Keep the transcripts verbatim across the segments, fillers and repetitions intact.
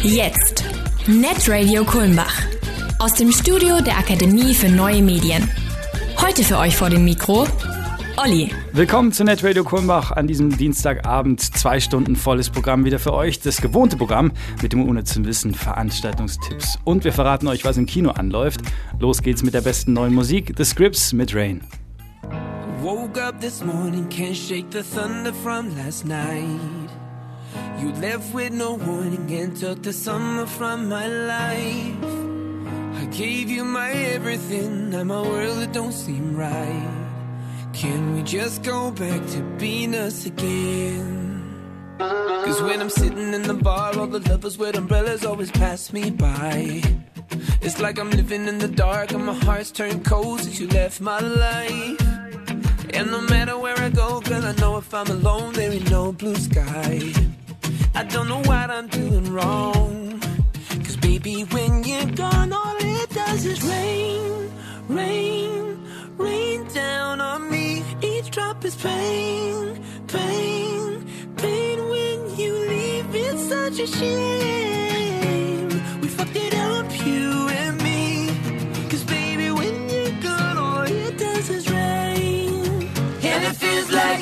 Jetzt Netradio Kulmbach aus dem Studio der Akademie für Neue Medien. Heute für euch vor dem Mikro Olli. Willkommen zu Netradio Kulmbach an diesem Dienstagabend. Zwei Stunden volles Programm wieder für euch. Das gewohnte Programm mit dem unnützen Wissen, Veranstaltungstipps. Und wir verraten euch, was im Kino anläuft. Los geht's mit der besten neuen Musik. The Scripts mit Rain. Woke up this morning, can't shake the thunder from last night. You left with no warning and took the summer from my life. I gave you my everything, now my world it don't seem right. Can we just go back to being us again? Cause when I'm sitting in the bar, all the lovers with umbrellas always pass me by. It's like I'm living in the dark and my heart's turned cold since you left my life. And no matter where I go, girl, I know if I'm alone, there ain't no blue sky. I don't know what I'm doing wrong. Cause baby, when you're gone, all it does is rain, rain, rain down on me. Each drop is pain, pain, pain. When you leave, it's such a shame. We fucked it up, you and me. Cause baby, when you're gone, all it does is rain. And it feels like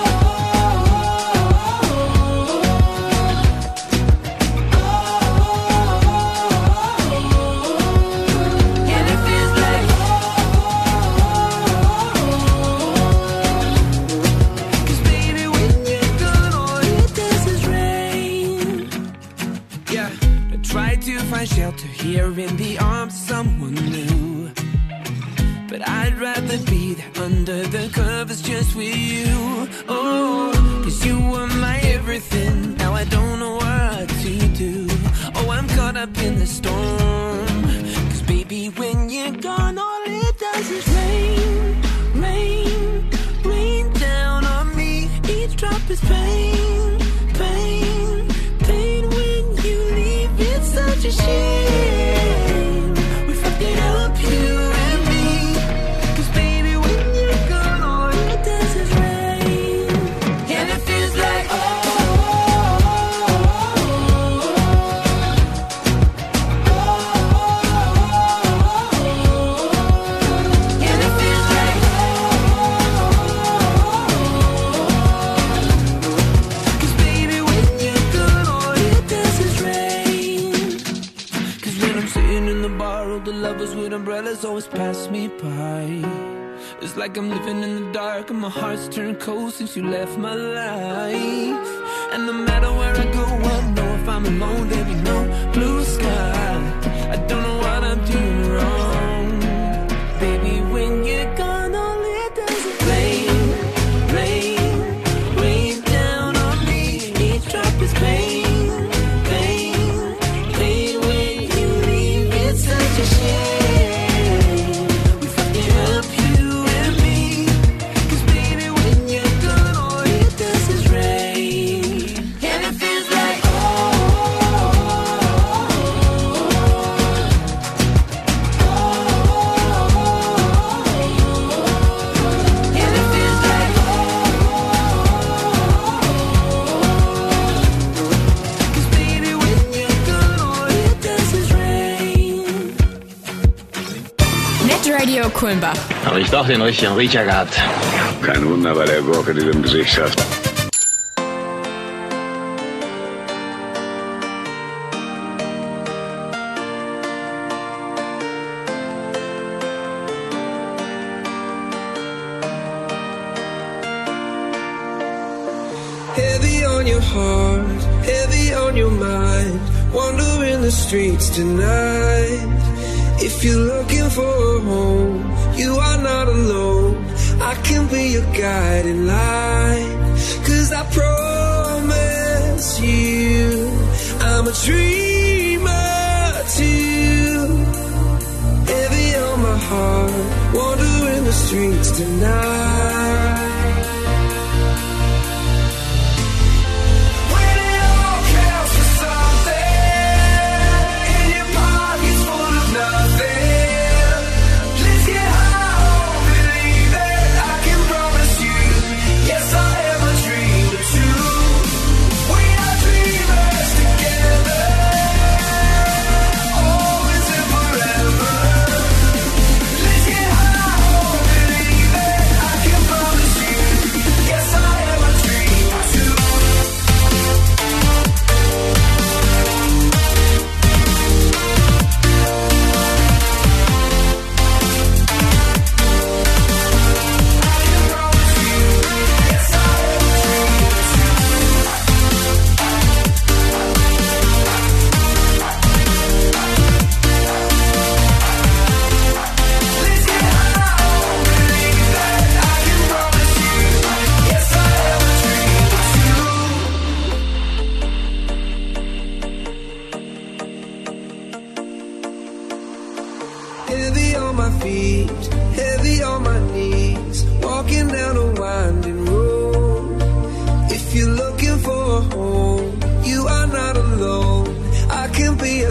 find shelter here in the arms of someone new. But I'd rather be there under the covers just with you. Oh, cause you were my everything. Now I don't know what to do. Oh, I'm caught up in the storm. Cause baby, when you're gone, all it does is rain, rain, rain down on me. Each drop is pain, pain, pain. When you leave, it's such a shame. We fucked it up, you and me. Cause baby, when you're gone, all it does is rain. And it feels like oh, and it feels like cause baby, when you're gone, all it does is rain. Cause when I'm sitting in the bar, all the lovers with umbrellas always pass me by. It's like I'm living in the dark and my heart's turned cold since you left my life. And no matter where I go, I know if I'm alone, there be no blue sky. I don't know what I'm doing wrong. Baby, when you're gone, all it does is rain, rain, rain down on me. Each drop is pain, pain, pain. When you leave, it's such a shame. We fucked it up, you and me. Cause baby, when you're gone, all it does is rain. And it feels like and it feels like cause baby, when you're gone, all it does is rain. Netradio Kulmbach. Habe ich doch den richtigen Riecher gehabt. Kein Wunder bei der Gurke, die du im Gesicht hast. Heavy on your heart, heavy on your mind. Wandering the streets tonight. If you're looking for a home, you are not alone. I can be your guiding light. Cause I promise you, I'm a dreamer too. Heavy on my heart, wandering the streets tonight. When it all counts for something, and your pocket's full of nothing, let's get high on believe it. I can promise you, yes I am a dreamer too. We are dreamers together.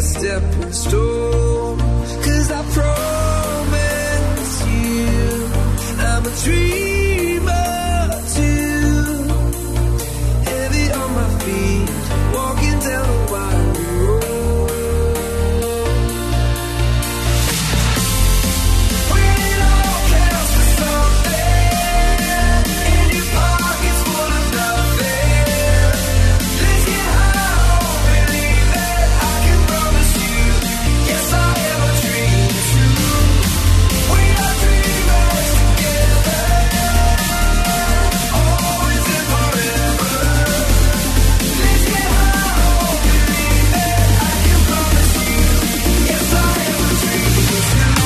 stepping stone. Cause I promise you I'm a dreamer too. Heavy on my feet, walking down a winding road. When it all counts for something, and your pockets full of nothing, let's get high, oh, believe it. I can promise you, yes, I am a dream too. We are dreamers together, always and forever. Let's get high, oh, believe it. I can promise you, yes, I am a dream too.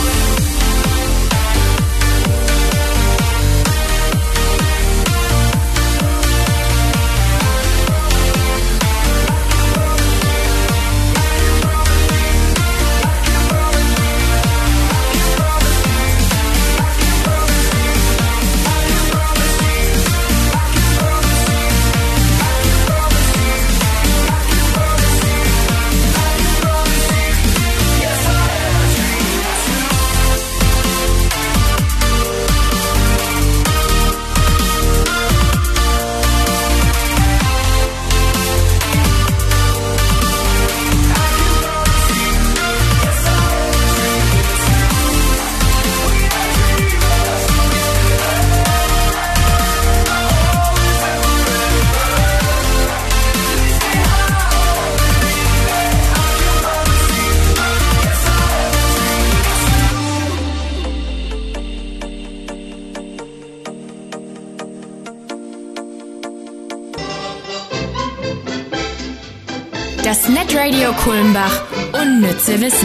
Das Netradio Kulmbach. Unnütze Wissen.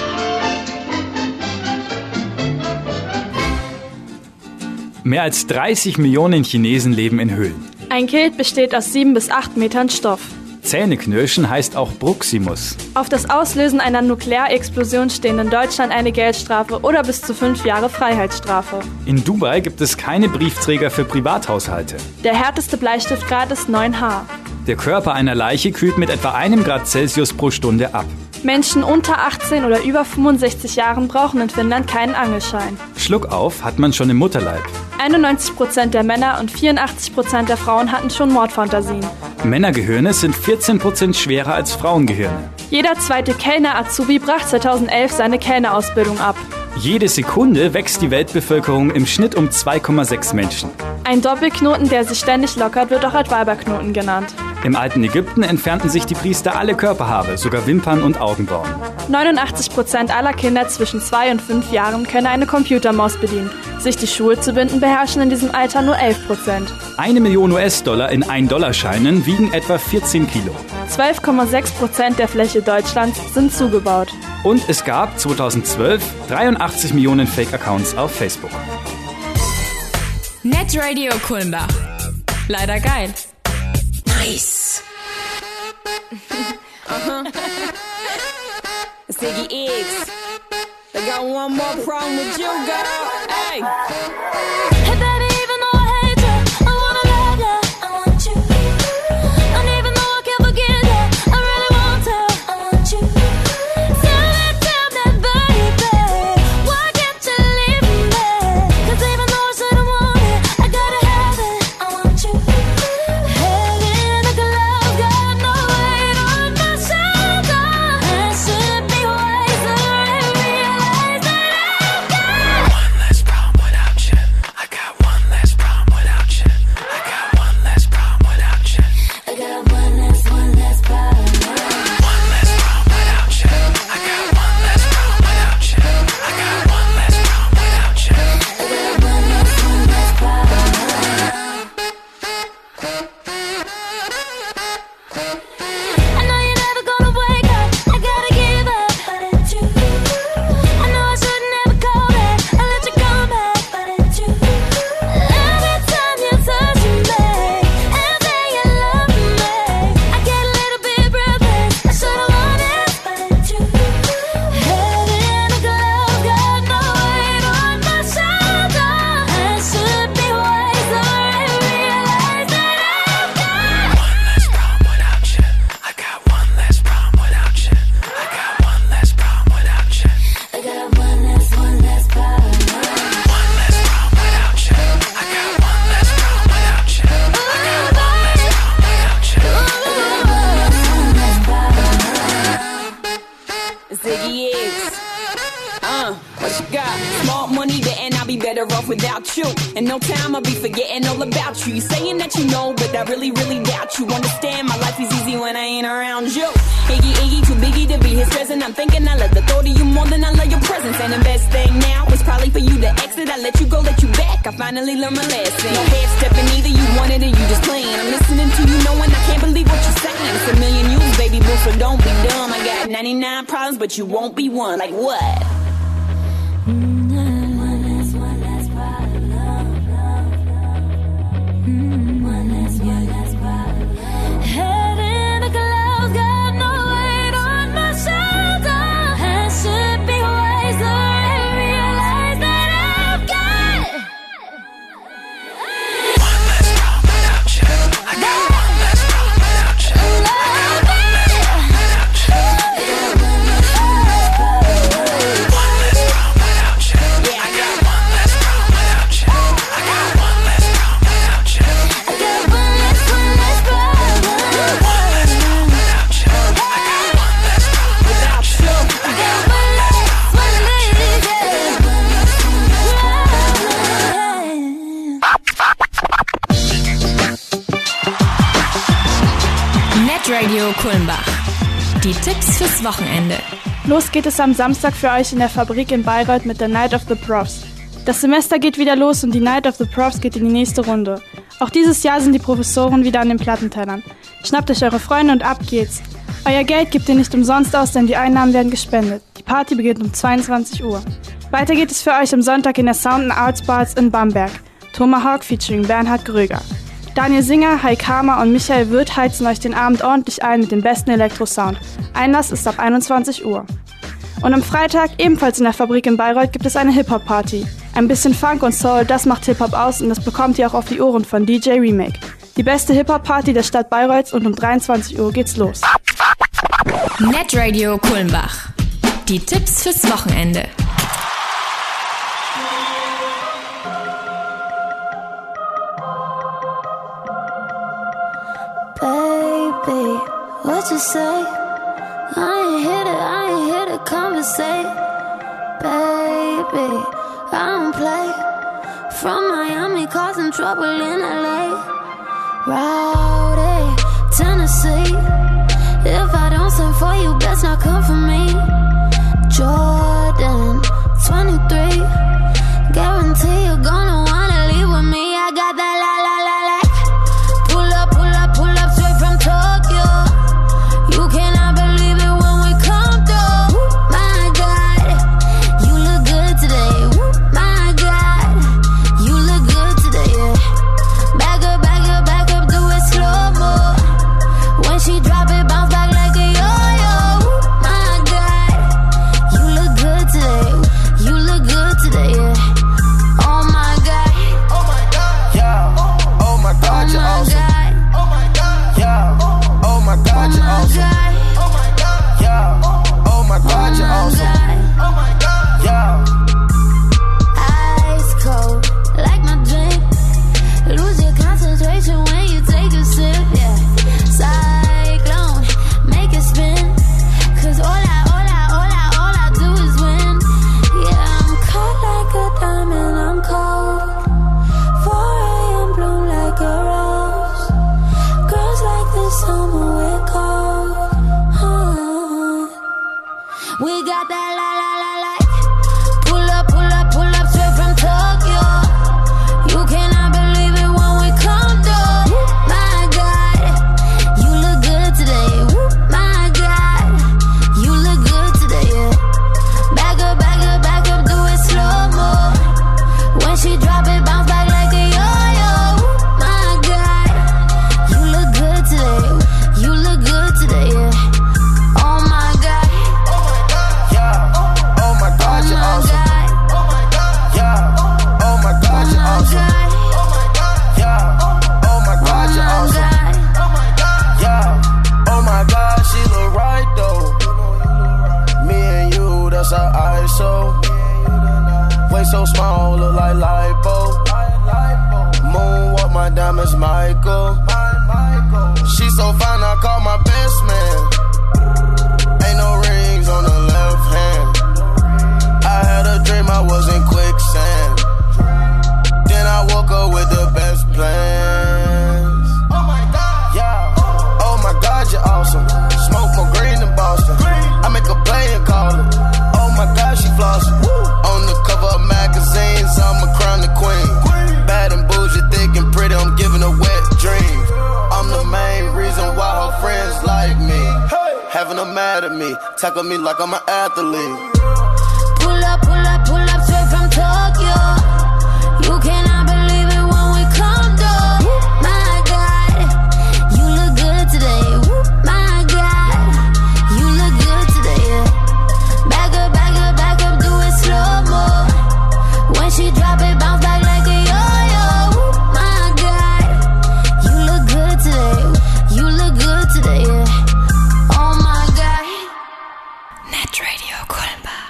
Mehr als dreißig Millionen Chinesen leben in Höhlen. Ein Kilt besteht aus sieben bis acht Metern Stoff. Zähneknirschen heißt auch Bruximus. Auf das Auslösen einer Nuklearexplosion stehen in Deutschland eine Geldstrafe oder bis zu fünf Jahre Freiheitsstrafe. In Dubai gibt es keine Briefträger für Privathaushalte. Der härteste Bleistiftgrad ist neun H. Der Körper einer Leiche kühlt mit etwa einem Grad Celsius pro Stunde ab. Menschen unter achtzehn oder über fünfundsechzig Jahren brauchen in Finnland keinen Angelschein. Schluckauf hat man schon im Mutterleib. einundneunzig Prozent der Männer und vierundachtzig Prozent der Frauen hatten schon Mordfantasien. Männergehirne sind vierzehn Prozent schwerer als Frauengehirne. Jeder zweite Kellner-Azubi brach zweitausendelf seine Kellnerausbildung ab. Jede Sekunde wächst die Weltbevölkerung im Schnitt um zwei Komma sechs Menschen. Ein Doppelknoten, der sich ständig lockert, wird auch als Weiberknoten genannt. Im alten Ägypten entfernten sich die Priester alle Körperhaare, sogar Wimpern und Augenbrauen. neunundachtzig Prozent aller Kinder zwischen zwei und fünf Jahren können eine Computermaus bedienen. Sich die Schuhe zu binden, beherrschen in diesem Alter nur elf Prozent. Eine Million U S-Dollar in ein-Dollar-Scheinen wiegen etwa vierzehn Kilo. zwölf Komma sechs Prozent der Fläche Deutschlands sind zugebaut. Und es gab zweitausendzwölf dreiundachtzig Millionen Fake-Accounts auf Facebook. Netradio Kulmbach. Leider geil. Nice. uh-huh. It's Iggy Iggs. They got one more problem with you, girl. Hey. Hey, baby, even though I hate you, I wanna love you. I want you. And even though I can't forget you, I really want to. I want you. Tell me, tell me, baby, why can't you leave me? 'Cause even though I said I want it, I gotta have it. I want you. Head in the glove, got no weight on my shoulder. I should be wiser and realize that I've got one less problem without you. I better off without you. In no time I'll be forgetting all about you. You saying that you know, but I really, really doubt you. Understand, my life is easy when I ain't around you. Iggy, Iggy, too biggie to be his present. I'm thinking I love the thought of you more than I love your presence. And the best thing now is probably for you to exit. I let you go, let you back. I finally learned my lesson. No head stepping either, you wanted it, you just playing. I'm listening to you knowing I can't believe what you're saying. It's a million you, baby boo, so don't be dumb. I got ninety-nine problems, but you won't be one. Like what? Radio Kulmbach. Die Tipps fürs Wochenende. Los geht es am Samstag für euch in der Fabrik in Bayreuth mit der Night of the Profs. Das Semester geht wieder los und die Night of the Profs geht in die nächste Runde. Auch dieses Jahr sind die Professoren wieder an den Plattentellern. Schnappt euch eure Freunde und ab geht's. Euer Geld gebt ihr nicht umsonst aus, denn die Einnahmen werden gespendet. Die Party beginnt um zweiundzwanzig Uhr. Weiter geht es für euch am Sonntag in der Sound and Arts Bars in Bamberg. Tomahawk featuring Bernhard Gröger. Daniel Singer, Heik Hamer und Michael Wirth heizen euch den Abend ordentlich ein mit dem besten Elektrosound. Einlass ist ab einundzwanzig Uhr. Und am Freitag, ebenfalls in der Fabrik in Bayreuth, gibt es eine Hip-Hop-Party. Ein bisschen Funk und Soul, das macht Hip-Hop aus und das bekommt ihr auch auf die Ohren von D J Remake. Die beste Hip-Hop-Party der Stadt Bayreuths und um dreiundzwanzig Uhr geht's los. Netradio Kulmbach. Die Tipps fürs Wochenende. Baby, what you say? I ain't here to, I ain't here to conversate. Baby, I don't play. From Miami, causing trouble in L A. Rowdy, Tennessee. If I don't send for you, best not come for me. Jordan, twenty-three. Guarantee you're gonna wanna leave with me. I got that la la la la. Pull up, pull up, pull up straight from Tokyo. You cannot believe it when we come through. My God, you look good today. My God, you look good today. Yeah. Back up, back up, back up, do it slow mo. When she drop it, bounce back like a yo-yo. My God, you look good today. You look good today. Yeah. Oh my God. Oh my God. Yeah. Oh my God, you're awesome. Oh my God. Yeah. Oh my God, you're awesome. Oh my God. Yeah. Oh my God, you're awesome. Oh my God. Yeah. Ice cold, like my drink. Lose your concentration when you take a sip. Yeah. Cyclone, make it spin. Cause all I, all I, all I, all I do is win. Yeah, I'm caught like a diamond, I'm cold. four a.m. bloom like a rose. Girls like the summer we're cold. Uh, we got that la la la la. Pull up, pull up, pull up straight from Tokyo. You cannot believe it when we come through. My God, you look good today. My God, you look good today. Yeah. Back up, back up, back up, do it slow mo. When she drop it, bounce back like a yo-yo. My God, you look good today. You look good today. Yeah. Oh my God. Yeah. Oh my God, Oh you're my awesome. God. Yeah. Oh my God, you're Oh awesome. my God. Yeah. Oh my God, you're Oh awesome. my God. Yeah. Oh my God, she look right though. Me and you, that's our I S O. Way so small, look like lipo. Moonwalk, my diamonds, Michael. She so fine, I call my best man. Ain't no rings on the left hand. I had a dream I was in quicksand. having them mad at me. Tackle me like I'm an athlete. Pull up, pull up, pull up straight from Tokyo. You cannot believe it when we come through. My God, you look good today. My God, you look good today. Yeah. Back up, back up, back up, do it slow-mo. When she drop it, bounce back like a yo-yo. My God, you look good today. You look good today. Yeah. Oh my God. Netradio Kulmbach.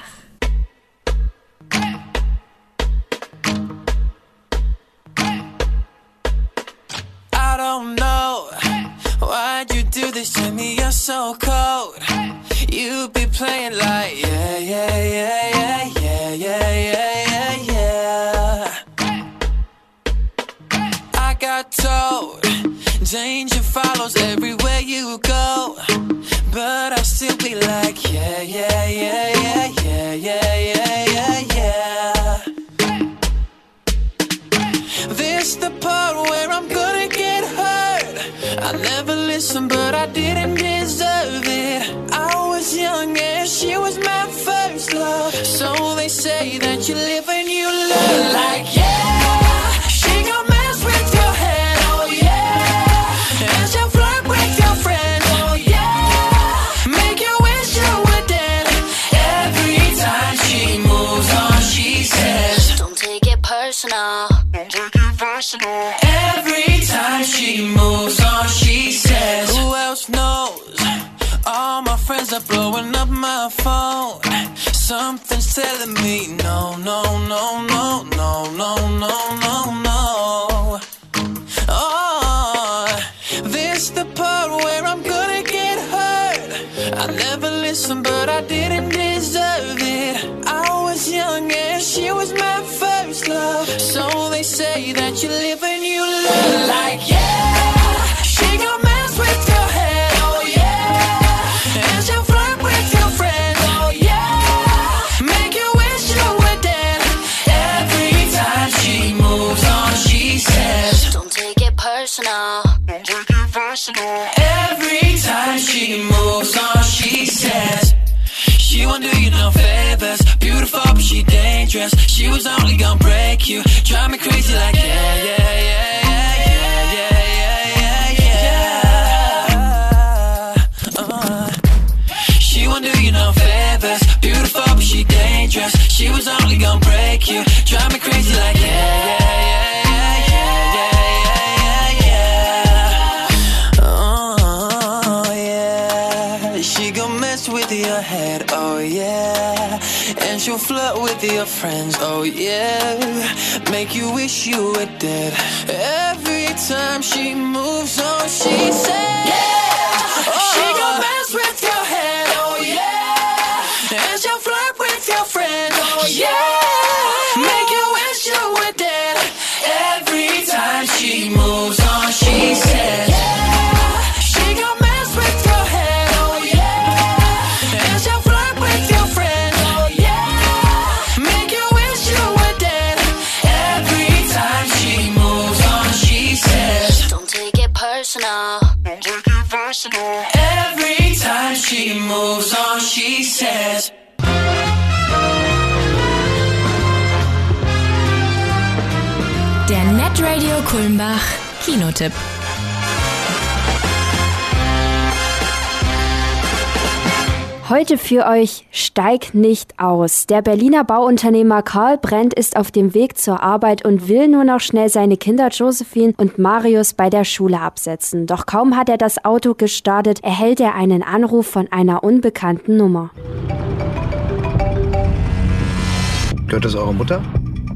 I don't know why'd you do this to me, you're so cold. You be playing like yeah, yeah, yeah, yeah, yeah, yeah, yeah, yeah, yeah. I got told danger follows everywhere you go, but I still be like yeah, yeah, yeah, yeah, yeah, yeah, yeah, yeah, yeah. This the part where I'm gonna get hurt. I never listened, but I didn't deserve it. I was young and she was my first love. So they say that you live and you learn. Like yeah, she gon' mess with your head, oh yeah. And she'll flirt with your friends, oh yeah. Make you wish you were dead. Every time she moves on, she says, Don't take it personal. every time she moves on, she says, who else knows? All my friends are blowing up my phone. Something's telling me no, no, no, no, no, no, no, no, no. Oh, this the part where I'm gonna get hurt. I never listened, but I didn't deserve it. I was young and she was my first love. So they say that you live and you learn. Like yeah, she gon' mess with your head, oh yeah. And she'll flirt with your friends, oh yeah. Make you wish you were dead. Every time she moves on, she says, Don't take it personal. every time she moves on, she says, she won't do you no favors. Beautiful, but she dangerous. She was only gonna break you. Drive me crazy like yeah, yeah, yeah, yeah, yeah, yeah, yeah, yeah, yeah. Uh, she won't do you no favors. Beautiful, but she dangerous. She was only gonna break you. Drive me crazy like yeah, yeah, yeah, yeah, yeah, yeah, yeah, yeah. Oh yeah, she gon' mess with your head, oh yeah. And she'll flirt with your friends, oh yeah. Make you wish you were dead. Every time she moves on, she says, yeah, oh, she gon' mess with your head, oh yeah. And she'll flirt with your friends, oh yeah. Make you wish you were dead. Every time she moves on, she says, yeah, she gon' mess with your head, oh yeah. And she'll flirt with your friends, oh yeah. Make you wish you were dead. Every time she moves on, she says, Don't take it personal. every time she moves on, she says. Der Netradio Kulmbach Kinotipp. Heute für euch Steig nicht aus. Der Berliner Bauunternehmer Karl Brandt ist auf dem Weg zur Arbeit und will nur noch schnell seine Kinder Josephine und Marius bei der Schule absetzen. Doch kaum hat er das Auto gestartet, erhält er einen Anruf von einer unbekannten Nummer. Gehört das eurer Mutter?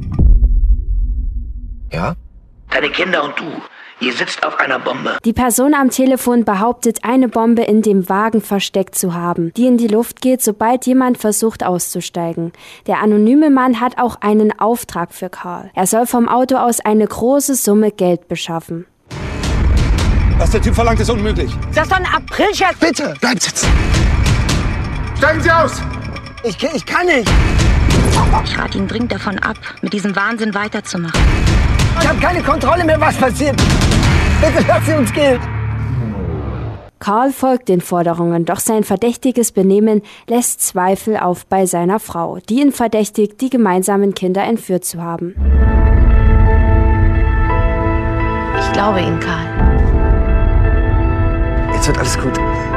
Ja? Deine Kinder und du, ihr sitzt auf einer Bombe. Die Person am Telefon behauptet, eine Bombe in dem Wagen versteckt zu haben, die in die Luft geht, sobald jemand versucht auszusteigen. Der anonyme Mann hat auch einen Auftrag für Karl. Er soll vom Auto aus eine große Summe Geld beschaffen. Was der Typ verlangt, ist unmöglich. Ist das doch ein Aprilscherz? Bitte, bleibt sitzen. Steigen Sie aus! Ich, ich kann nicht. Ich rate ihn dringend davon ab, mit diesem Wahnsinn weiterzumachen. Ich habe keine Kontrolle mehr, was passiert. Bitte lass sie uns gehen. Carl folgt den Forderungen, doch sein verdächtiges Benehmen lässt Zweifel auf bei seiner Frau, die ihn verdächtigt, die gemeinsamen Kinder entführt zu haben. Ich glaube Ihnen, Carl. Jetzt wird alles gut.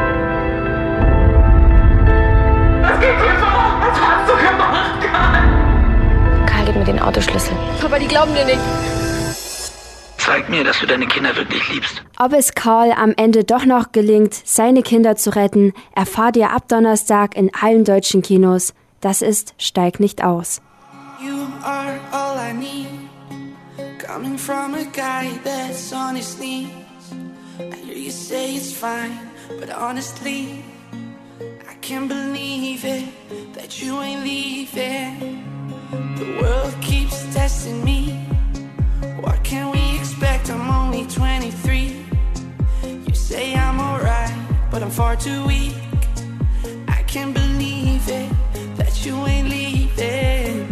Was geht hier vor? Was hast du gemacht, Karl? Karl, gib mir den Autoschlüssel. Papa, die glauben dir nicht. Zeig mir, dass du deine Kinder wirklich liebst. Ob es Carl am Ende doch noch gelingt, seine Kinder zu retten, erfahrt ihr ab Donnerstag in allen deutschen Kinos. Das ist Steig nicht aus. You are all I need. Coming from a guy that's on his knees. I hear you say it's fine, but honestly, I can't believe it that you ain't leaving. The world keeps testing me. What can we expect? I'm only twenty-three. You say I'm alright, but I'm far too weak. I can't believe it that you ain't leaving.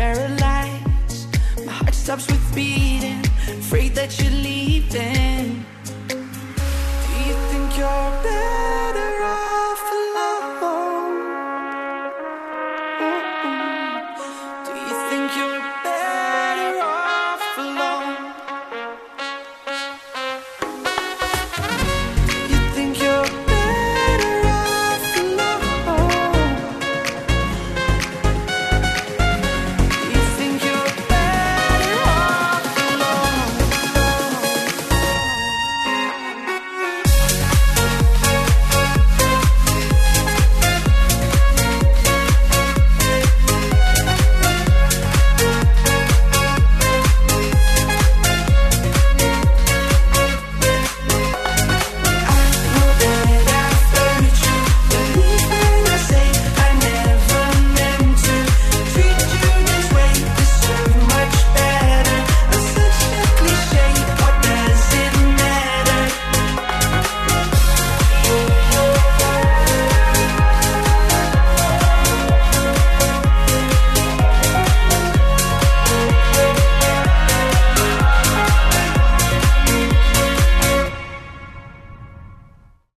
Stops with beating, afraid that you're leaving.